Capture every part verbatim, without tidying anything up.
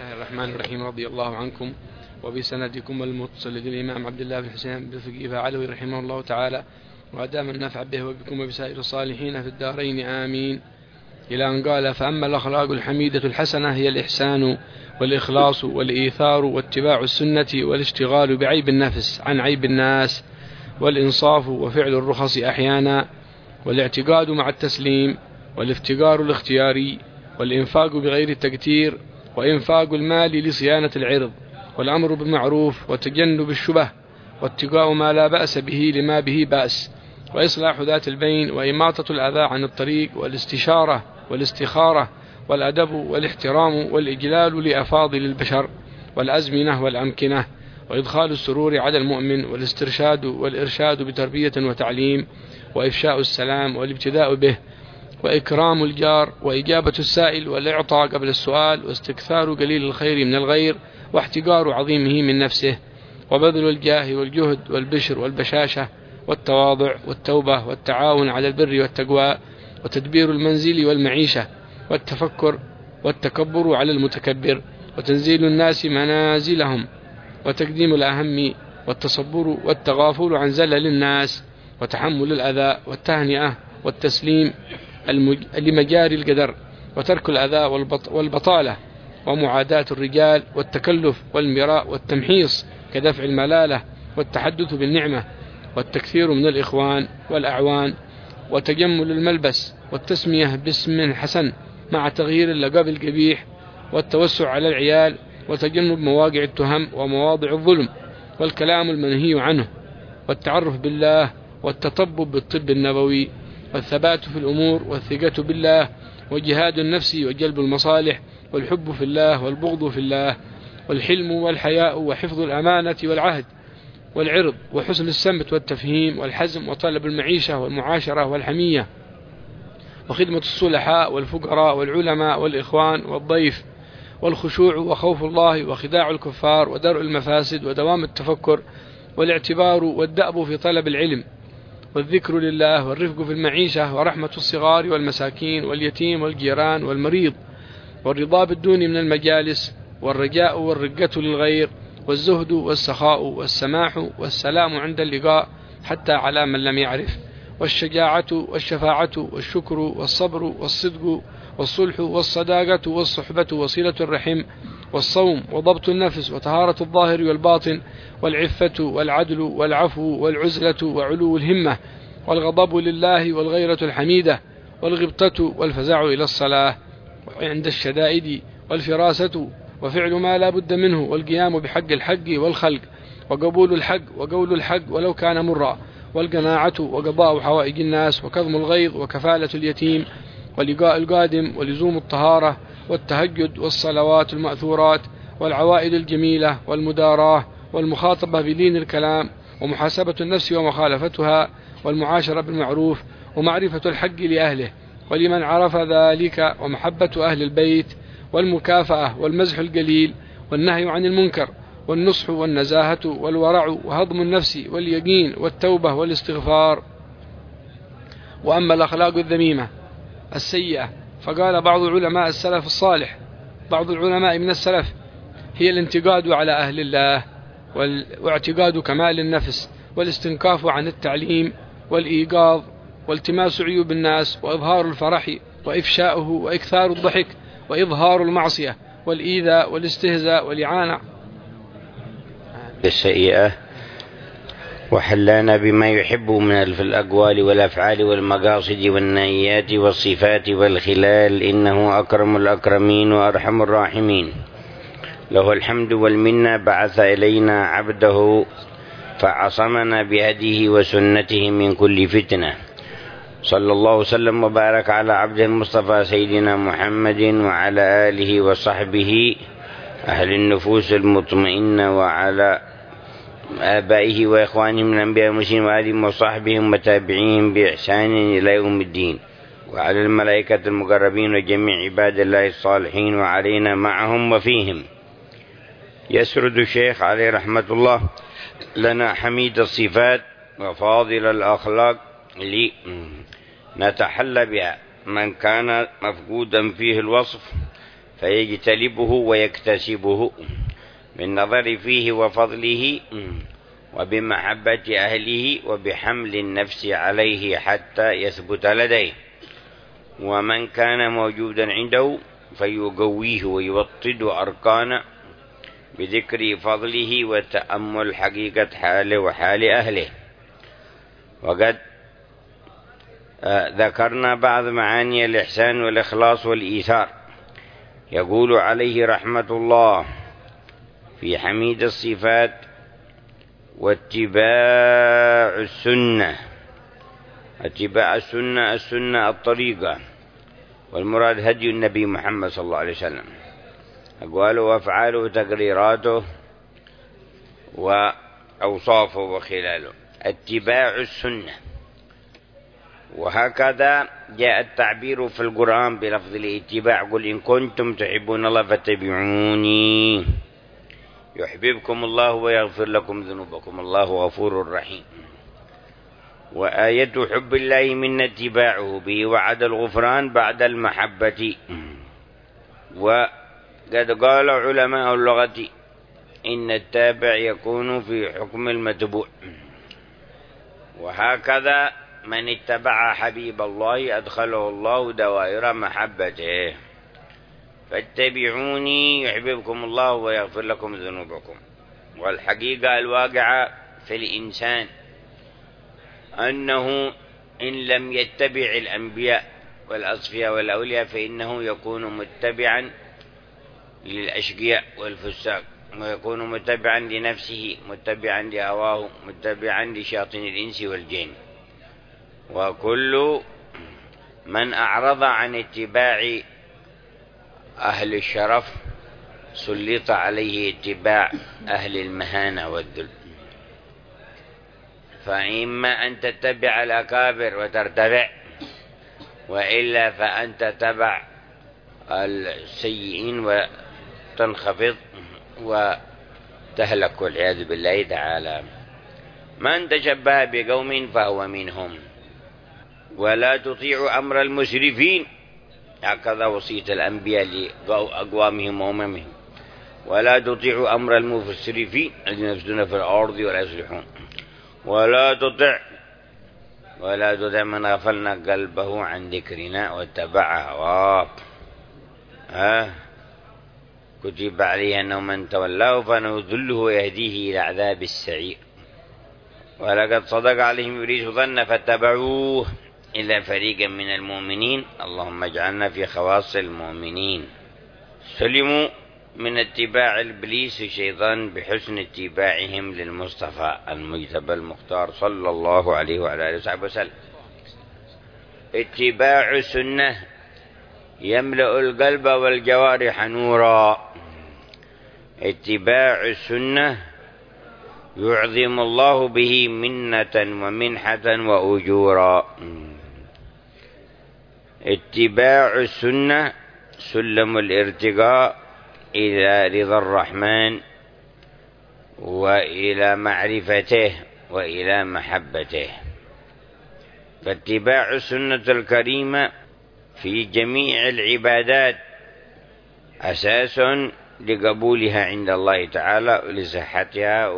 الله الرحمن الرحيم. رضي الله عنكم وبسندكم المتصل للإمام عبد الله بن حسين بن فقيه فعلوي رحمه الله تعالى، وأدام النفع به وبكم وبسائر الصالحين في الدارين آمين. إلى أن قال: فأما الأخلاق الحميدة الحسنة هي الإحسان والإخلاص والإيثار واتباع السنة والاشتغال بعيب النفس عن عيب الناس، والإنصاف وفعل الرخص أحيانا، والاعتقاد مع التسليم، والافتقار الاختياري، والإنفاق بغير التكتير، وإنفاق المال لصيانة العرض، والأمر بالمعروف وتجنب الشبه، واتقاء ما لا بأس به لما به بأس، وإصلاح ذات البين، وإماطة الأذى عن الطريق، والاستشارة والاستخارة، والأدب والاحترام والإجلال لأفاضل البشر والأزمنة والأمكنة، وإدخال السرور على المؤمن، والاسترشاد والإرشاد بتربية وتعليم، وإفشاء السلام والابتداء به، وإكرام الجار، وإجابة السائل والإعطاء قبل السؤال، واستكثار قليل الخير من الغير، واحتقار عظيمه من نفسه، وبذل الجاه والجهد والبشر والبشاشة والتواضع والتوبة، والتعاون على البر والتقوى، وتدبير المنزل والمعيشة، والتفكر والتكبر على المتكبر، وتنزيل الناس منازلهم، وتقديم الأهم، والتصبر والتغافل عن زلل الناس، وتحمل الأذى، والتهنئة والتسليم لمجاري القدر، وترك الأذى والبطالة، ومعاداة الرجال، والتكلف والمراء والتمحيص كدفع الملالة، والتحدث بالنعمة، والتكثير من الإخوان والأعوان، وتجمل الملبس، والتسمية باسم حسن مع تغيير اللقب القبيح، والتوسع على العيال، وتجنب مواقع التهم ومواضع الظلم، والكلام المنهي عنه، والتعرف بالله، والتطبب بالطب النبوي، والثبات في الأمور، والثقة بالله، وجهاد النفس وجلب المصالح، والحب في الله والبغض في الله، والحلم والحياء، وحفظ الأمانة والعهد والعرض، وحسن السمت والتفهيم، والحزم، وطلب المعيشة والمعاشرة والحمية، وخدمة الصلحاء والفقراء والعلماء والإخوان والضيف، والخشوع وخوف الله، وخداع الكفار، ودرء المفاسد، ودوام التفكر، والاعتبار، والدأب في طلب العلم، والذكر لله، والرفق في المعيشة، ورحمة الصغار والمساكين واليتيم والجيران والمريض، والرضا بالدون من المجالس، والرجاء والرقة للغير، والزهد والسخاء والسماح والسلام عند اللقاء حتى على من لم يعرف، والشجاعة والشفاعة والشكر والصبر والصدق والصلح والصداقة والصحبة وصلة الرحم، والصوم وضبط النفس، وطهارة الظاهر والباطن، والعفة والعدل والعفو والعزلة وعلو الهمة، والغضب لله والغيرة الحميدة، والغبطة والفزع إلى الصلاة عند الشدائد، والفراسة وفعل ما لا بد منه، والقيام بحق الحق والخلق، وقبول الحق وقول الحق ولو كان مرا، والقناعة وقضاء حوائج الناس، وكظم الغيظ، وكفالة اليتيم، ولقاء القادم، ولزوم الطهارة، والتهجد، والصلوات المأثورات، والعوائد الجميلة، والمداراة، والمخاطبة بلين الكلام، ومحاسبة النفس ومخالفتها، والمعاشرة بالمعروف، ومعرفة الحق لأهله ولمن عرف ذلك، ومحبة أهل البيت، والمكافأة، والمزح القليل، والنهي عن المنكر، والنصح والنزاهة والورع، وهضم النفس، واليقين، والتوبة والاستغفار. وأما الأخلاق الذميمة السيئة فقال بعض علماء السلف الصالح بعض العلماء من السلف: هي الانتقاد على أهل الله، واعتقاد كمال النفس، والاستنكاف عن التعليم، والإيقاظ، والتماس عيوب الناس، وإظهار الفرح وإفشاؤه، وإكثار الضحك، وإظهار المعصية، والإيذاء، والاستهزاء، والإعانة السيئة، وحلانا بما يحب من الأقوال والأفعال والمقاصد والنيات والصفات والخلال، إنه أكرم الأكرمين وأرحم الراحمين. له الحمد والمنة، بعث إلينا عبده فعصمنا بهديه وسنته من كل فتنة. صلى الله وسلم وبارك على عبده المصطفى سيدنا محمد وعلى آله وصحبه أهل النفوس المطمئنة، وعلى آبائه وإخوانه من الأنبياء والمرسلين، وآلهم وصحبهم وتابعيهم بإحسان إلى يوم الدين، وعلى الملائكة المقربين وجميع عباد الله الصالحين، وعلينا معهم وفيهم. يسرد الشيخ عليه رحمة الله لنا حميد الصفات وفاضل الأخلاق لنتحلى بها. من كان مفقودا فيه الوصف فيجتلبه ويكتسبه بالنظر فيه وفضله وبمحبة أهله وبحمل النفس عليه حتى يثبت لديه. ومن كان موجودا عنده فيقويه ويوطد أركانه بذكر فضله وتأمل حقيقة حاله وحال أهله. وقد ذكرنا بعض معاني الإحسان والإخلاص والإيثار. يقول عليه رحمة الله في حميد الصفات: واتباع السنة. اتباع السنة السنة الطريقة، والمراد هدي النبي محمد صلى الله عليه وسلم، أقواله وأفعاله تقريراته وأوصافه وخلاله. اتباع السنة. وهكذا جاء التعبير في القرآن بلفظ الاتباع: قل إن كنتم تحبون الله فاتبعوني يحببكم الله ويغفر لكم ذنوبكم الله غفور رحيم. وآية حب الله من اتباعه به وعد الغفران بعد المحبة. وقد قال علماء اللغة إن التابع يكون في حكم المتبوع. وهكذا من اتبع حبيب الله أدخله الله دوائر محبته. فاتبعوني يحببكم الله ويغفر لكم ذنوبكم. والحقيقة الواقعة في الإنسان أنه إن لم يتبع الأنبياء والأصفياء والأولياء فإنه يكون متبعا للأشقياء والفساق، ويكون متبعا لنفسه، متبعا لهواه، متبعا لشياطين الإنس والجن. وكل من أعرض عن اتباع أهل الشرف سلط عليه اتباع أهل المهانة والذل. فإما أن تتبع الأكابر وترتفع، وإلا فأنت تتبع السيئين وتنخفض وتهلك والعياذ بالله تعالى. من تشبه بقوم فهو منهم. ولا تطيع أمر المسرفين، هكذا وصية الأنبياء لأقوامهم وأممهم. ولا تطيع أمر المسرفين الذين يفسدون في الأرض ولا يصلحون. ولا تطع ولا تطع من غفلنا قلبه عن ذكرنا واتبع هواه. ها كتب عليه أنه من تولاه فنذله ويهديه إلى عذاب السعير. ولقد صدق عليهم إبليس ظن فاتبعوه إلا فريقا من المؤمنين. اللهم اجعلنا في خواص المؤمنين. سلموا من اتباع إبليس الشيطان بحسن اتباعهم للمصطفى المجتبى المختار صلى الله عليه وعلى آله وصحبه وسلم. اتباع السنة يملأ القلب والجوارح نورا. اتباع السنة يعظم الله به منة ومنحة وأجورا. اتباع السنة سلم الارتقاء إلى رضا الرحمن وإلى معرفته وإلى محبته. فاتباع السنة الكريمة في جميع العبادات أساس لقبولها عند الله تعالى ولصحتها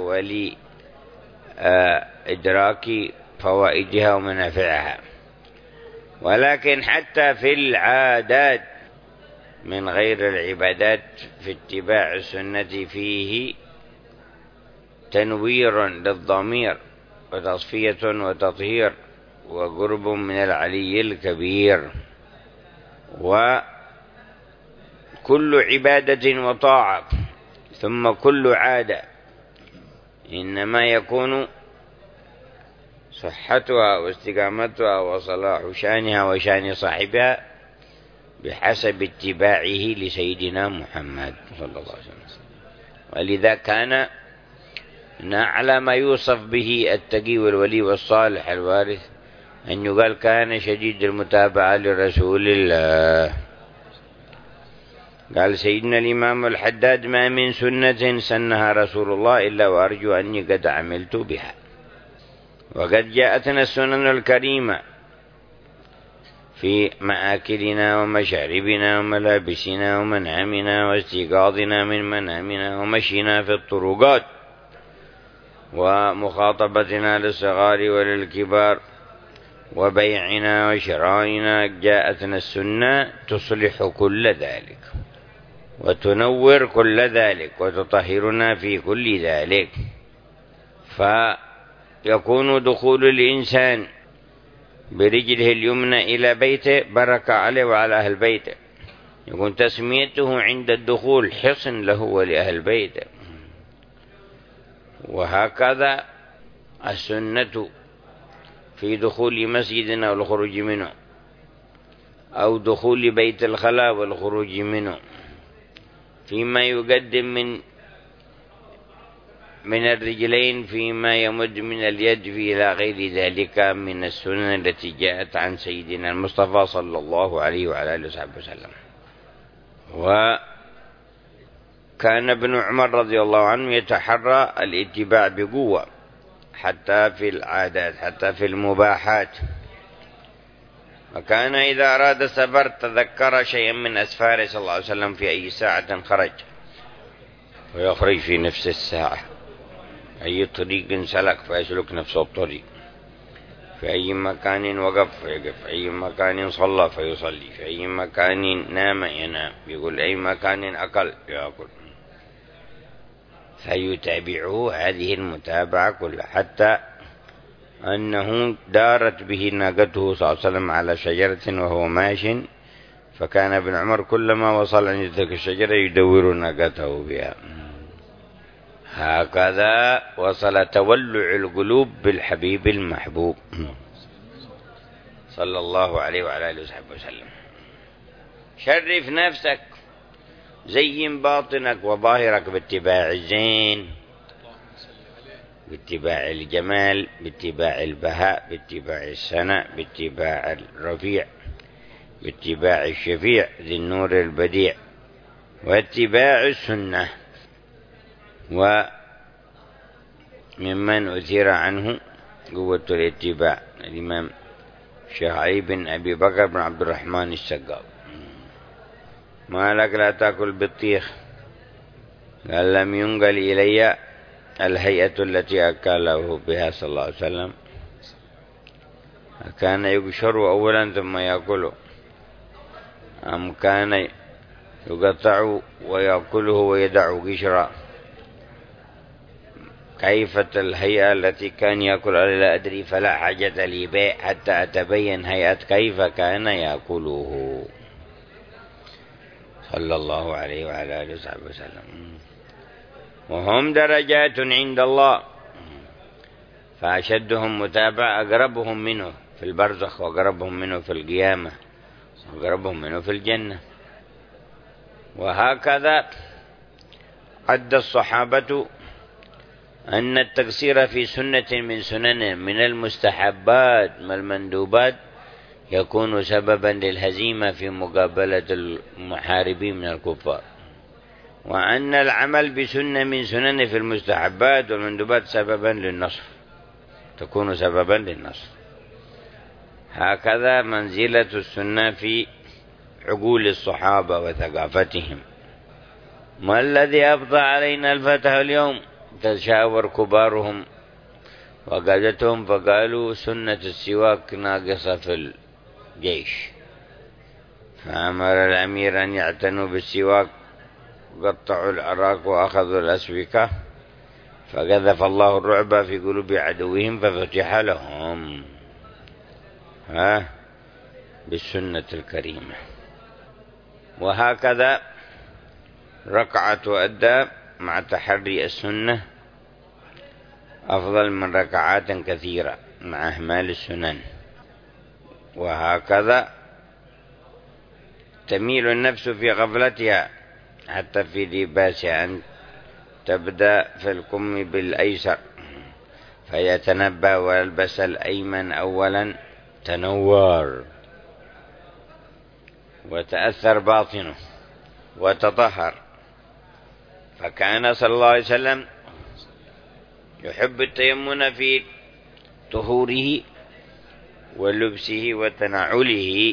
ولإدراك فوائدها ومنافعها. ولكن حتى في العادات من غير العبادات في اتباع السنة فيه تنوير للضمير وتصفية وتطهير وقرب من العلي الكبير. وكل عبادة وطاعة ثم كل عادة إنما يكون صحتها واستقامتها وصلاح شانها وشان صاحبها بحسب اتباعه لسيدنا محمد صلى الله عليه وسلم. ولذا كان نعلم ما يوصف به التقي والولي والصالح الوارث أن يقال كان شديد المتابعة لرسول الله. قال سيدنا الإمام الحداد: ما من سنة سنها رسول الله إلا وأرجو أني قد عملت بها. وقد جاءتنا السنن الكريمة في مآكلنا ومشاربنا وملابسنا ومنامنا واستيقاظنا من منامنا ومشينا في الطرقات ومخاطبتنا للصغار وللكبار وبيعنا وشرائنا. جاءتنا السنة تصلح كل ذلك وتنور كل ذلك وتطهرنا في كل ذلك. فيكون دخول الإنسان برجله اليمنى إلى بيته بركة عليه وعلى أهل بيته، يكون تسميته عند الدخول حصن له ولأهل بيته. وهكذا السنة في دخول مسجدنا والخروج منه، أو دخول بيت الخلاء والخروج منه، فيما يقدم من من الرجلين، فيما يمد من اليد، في إلى غير ذلك من السنن التي جاءت عن سيدنا المصطفى صلى الله عليه وعلى آله وصحبه وسلم. وكان ابن عمر رضي الله عنه يتحرى الاتباع بقوة حتى في العادات، حتى في المباحات. وكان إذا أراد السفر تذكر شيئا من أسفاره صلى الله عليه وسلم في أي ساعة خرج، ويخرج في نفس الساعة. أي طريق سلك فيسلك نفس الطريق، في أي مكان وقف فيقف، في أي مكان صلى فيصلي، في أي مكان نام ينام، يقول أي مكان أكل يأكل، فيتابعه هذه المتابعة كلها، حتى أنه دارت به ناقته صلى الله عليه وسلم على شجرة وهو ماش، فكان ابن عمر كلما وصل عند تلك الشجرة يدور ناقته بها. هكذا وصل تولع القلوب بالحبيب المحبوب صلى الله عليه وعلى آله وصحبه وسلم. شرف نفسك، زين باطنك وظاهرك باتباع الزين، باتباع الجمال، باتباع البهاء، باتباع السناء، باتباع الرفيع، باتباع الشفيع ذي النور البديع، واتباع السنة. وممن أثير عنه قوة الاتباع الإمام الشيخ علي بن أبي بكر بن عبد الرحمن السقاف. ما لك لا تأكل بطيخ؟ قال لم ينقل إلي الهيئة التي أكله بها صلى الله عليه وسلم. كان يقشر أولا ثم يأكله، أم كان يقطع ويأكله ويدع قشرا؟ كيف الهيئة التي كان يأكل؟ لا أدري، فلا حاجة لي به حتى أتبين هيئة كيف كان يأكله صلى الله عليه وعلى آله وصحبه وسلم. وهم درجات عند الله، فأشدهم متابعة أقربهم منه في البرزخ، وأقربهم منه في القيامة، وأقربهم منه في الجنة. وهكذا عد الصحابة أن التقصير في سنة من سنن من المستحبات والمندوبات يكون سببا للهزيمة في مقابلة المحاربين من الكفار، وأن العمل بسنة من سنن في المستحبات والمندوبات سببا للنصر، تكون سببا للنصر. هكذا منزلة السنة في عقول الصحابة وثقافتهم. ما الذي أبطى علينا الفتح اليوم؟ تشاور كبارهم وقادتهم فقالوا سنة السواك ناقصة في الجيش، فأمر الأمير أن يعتنوا بالسواك، قطعوا العراق وأخذوا الأسوكة، فقذف الله الرعب في قلوب عدوهم ففتح لهم ها بالسنة الكريمة. وهكذا ركعة أدى مع تحري السنة أفضل من ركعات كثيرة مع أهمال السنن. وهكذا تميل النفس في غفلتها حتى في لباسها أن تبدأ في الكم بالأيسر فيتنبه ويلبس الأيمن أولا، تنور وتأثر باطنه وتطهر. فكان صلى الله عليه وسلم يحب التيمن في طهوره ولبسه وتنعله،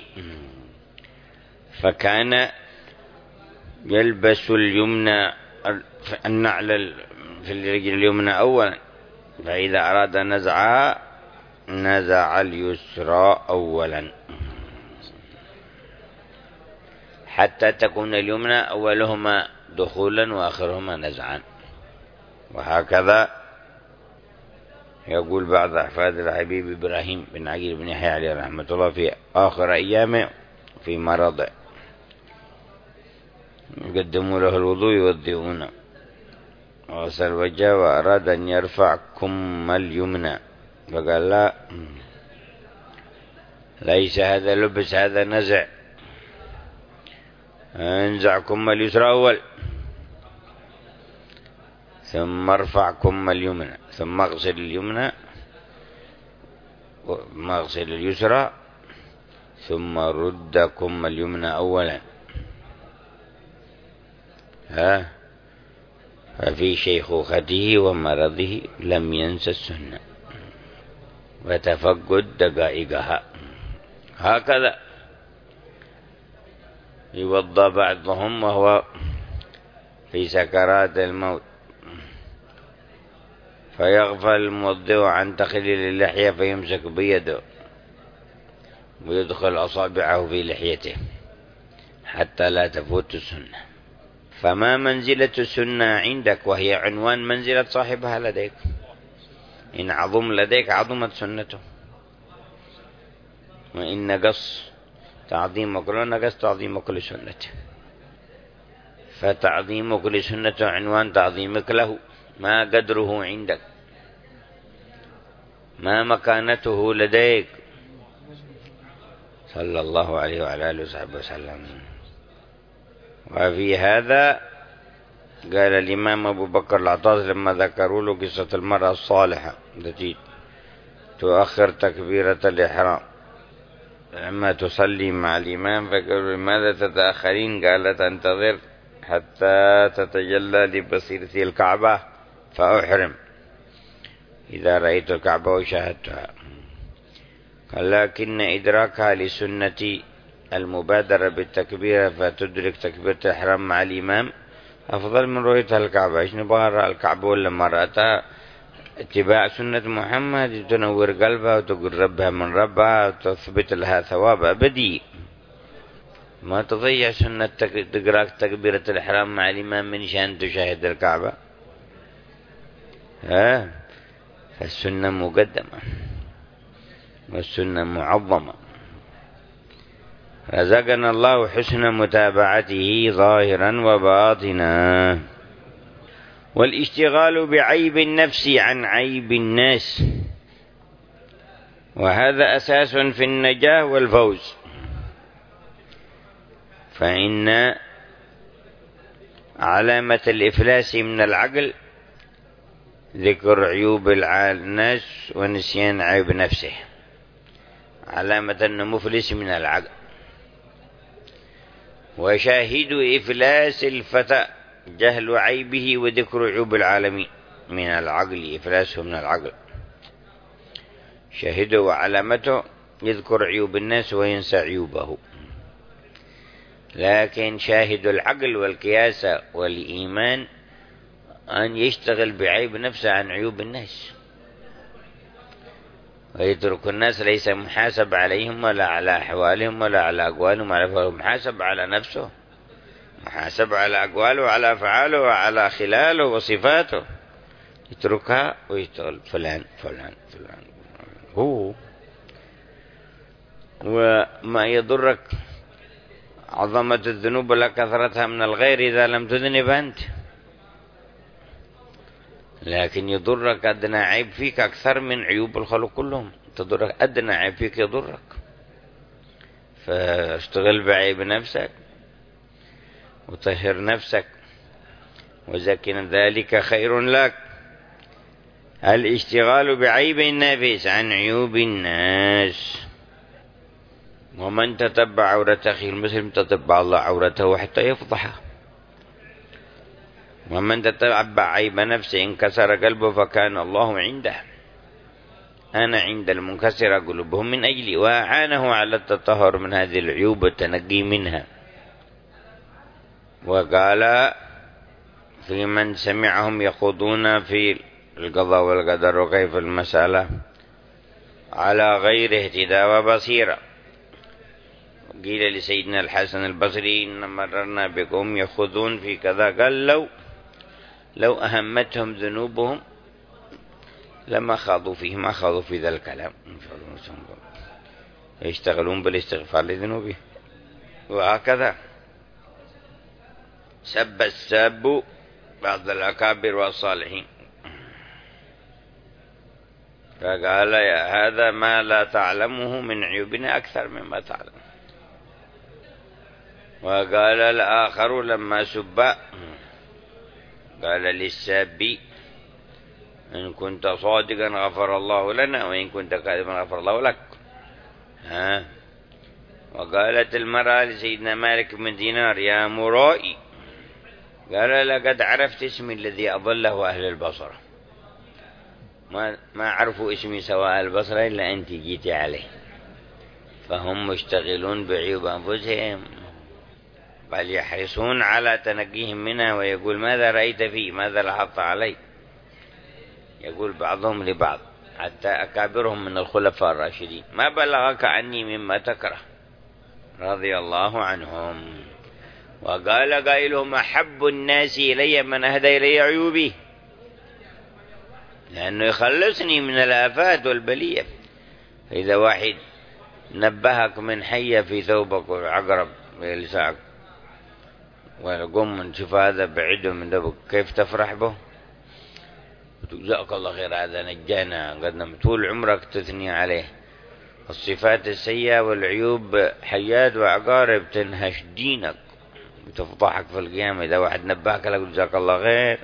فكان يلبس اليمنى النعل في الرجل اليمنى أولا، فإذا أراد نزعها نزع اليسرى أولا حتى تكون اليمنى أولهما دخولا وآخرهما نزعا. وهكذا يقول بعض أحفاد الحبيب إبراهيم بن عقيل بن يحيى عليه رحمة الله في آخر أيامه في مرضه، يقدموا له الوضوء يوضئونه، غسل وجهه وأراد أن يرفع كم اليمنى، فقال لا، ليس هذا لبس، هذا نزع، انزع كم اليسرى أول ثم ارفع كم اليمنى، ثم اغسل اليمنى ثم اغسل اليسرى ثم رد كم اليمنى أولا. ها ففي شيخوخته ومرضه لم ينسى السنة وتفقد دقائقها. هكذا يوضى بعضهم وهو في سكرات الموت، فيغفل الموضع عن تخليل اللحية فيمسك بيده ويدخل أصابعه في لحيته حتى لا تفوت السنة. فما منزلة السنة عندك وهي عنوان منزلة صاحبها لديك؟ إن عظم لديك عظمت سنته، وإن نقص تعظيمك لو نقص تعظيمك لسنته، فتعظيمك لسنته عنوان تعظيمك له. ما قدره عندك؟ ما مكانته لديك؟ صلى الله عليه وعلى آله وصحبه وسلم. وفي هذا قال الإمام أبو بكر العطاس لما ذكروا له قصة المرأة الصالحة التي تؤخر تكبيرة الإحرام لما تصلي مع الإمام، فقالوا لماذا تتأخرين؟ قالت أنتظر حتى تتجلى لبصيرتي الكعبة فأحرم إذا رأيت الكعبة وشاهدتها. قال لكن إدراكها لسنة المبادرة بالتكبير فتدرك تكبيرة الإحرام مع الإمام أفضل من رؤيتها الكعبة. إيش نبغى رأى الكعبة ولا ما رأتها؟ اتباع سنة محمد تنور قلبها وتقربها من ربها وتثبت لها ثواب أبدي. ما تضيع سنة تقرأ تكبيرة الإحرام مع الإمام من شان تشاهد الكعبة. ها فالسنة مقدمة والسنة معظمة. رزقنا الله حسن متابعته ظاهرا وباطنا، والاشتغال بعيب النفس عن عيب الناس، وهذا أساس في النجاة والفوز. فإن علامة الإفلاس من العقل ذكر عيوب الناس ونسيان عيب نفسه. علامة أنه مفلس من العقل. وشاهد إفلاس الفتى جهل عيبه وذكر عيوب العالمين من العقل، إفلاسه من العقل. شاهده وعلامته يذكر عيوب الناس وينسى عيوبه. لكن شاهد العقل والكياسة والإيمان أن يشتغل بعيب نفسه عن عيوب الناس، ويترك الناس ليس محاسب عليهم ولا على أحوالهم ولا على أقوالهم ولا أفعالهم، محاسب على نفسه، محاسب على أقواله وعلى أفعاله وعلى خلاله وصفاته، يتركها ويشتغل فلان فلان فلان هو. وما يضرك عظمة الذنوب ولا كثرتها من الغير إذا لم تذنب أنت، لكن يضرك أدنى عيب فيك أكثر من عيوب الخلق كلهم. تضرك أدنى عيب فيك يضرك، فاشتغل بعيب نفسك وطهر نفسك وزكنا ذلك خير لك. الاشتغال بعيب النفس عن عيوب الناس. ومن تتبع عورة أخيه المسلم تتبع الله عورته حتى يفضحه، ومن تتبع عيب نفسه انكسر قلبه فكان الله عنده. أنا عند المنكسرة قلوبهم من أجلي، وأعانه على التطهر من هذه العيوب والتنقي منها. وقال في من سمعهم يخوضون في القضاء والقدر وكيف المسألة على غير اهتداء وبصيرة. قيل لسيدنا الحسن البصري إن مررنا بكم يخوضون في كذا، قال لو لو أهمتهم ذنوبهم لما خاضوا فيه، ما خاضوا في ذا الكلام، يشتغلون بالاستغفار لذنوبهم. وهكذا سب الساب بعض الأكابر والصالحين، فقال يا هذا ما لا تعلمه من عيوبنا أكثر مما تعلم. وقال الآخر لما سب قال للساب إن كنت صادقا غفر الله لنا وإن كنت كاذبا غفر الله لك. ها. وقالت المرأة لسيدنا مالك بن دينار يا مرائي، قال لقد عرفت اسمي الذي أضله أهل البصرة، ما ما عرفوا اسمي سواء البصرة إلا أنت جيتي عليه، فهم مشتغلون بعيوب أنفسهم بل يحرصون على تنقيهم منها. ويقول ماذا رأيت فيه، ماذا لاحظت علي، يقول بعضهم لبعض حتى أكابرهم من الخلفاء الراشدين ما بلغك عني مما تكره رضي الله عنهم. وقال قائلهم أحب الناس إلي من أهدى إلي عيوبي، لأنه يخلصني من الآفات والبلية. إذا واحد نبهك من حية في ثوبك وعقرب بلسانك وقم نشوف هذا بعيد من دبك، كيف تفرح به؟ جزاك الله خير هذا نجانا، قد نمت طول عمرك تثني عليه. الصفات السيئة والعيوب حيات وعقارب تنهش دينك وتفضحك في القيامة. إذا واحد نبهك لك جزاك الله خير.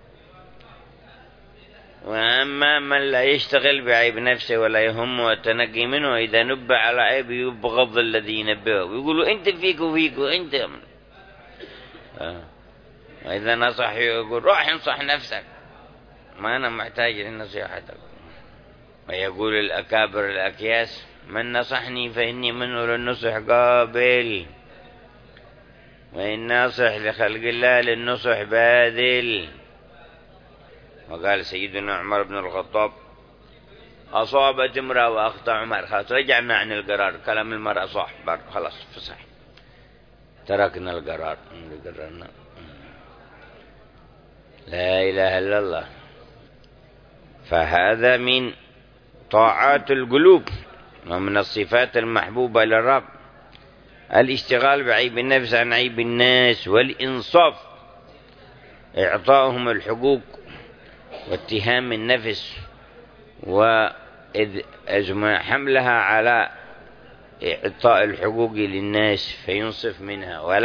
وأما من لا يشتغل بعيب نفسه ولا يهمه التنقي منه، إذا نبه على عيب يبغض الذي ينبهه ويقولوا أنت فيك وفيك وأنت آه. وإذا نصح يقول روح انصح نفسك، ما أنا محتاج لنصيحتك. ويقول الأكابر الأكياس من نصحني فإني منه للنصح قابل، وإن ناصح لخلق الله للنصح باذل. وقال سيدنا عمر بن الخطاب أصابت امرأة وأخطأ عمر، خلاص رجعنا عن القرار، كلام المرأة صح خلاص فصح، تركنا القرار. لا إله إلا الله. فهذا من طاعات القلوب ومن الصفات المحبوبة للرب الاشتغال بعيب النفس عن عيب الناس، والإنصاف إعطائهم الحقوق واتهام النفس وحملها على إعطاء الحقوق للناس فينصف منها. ولا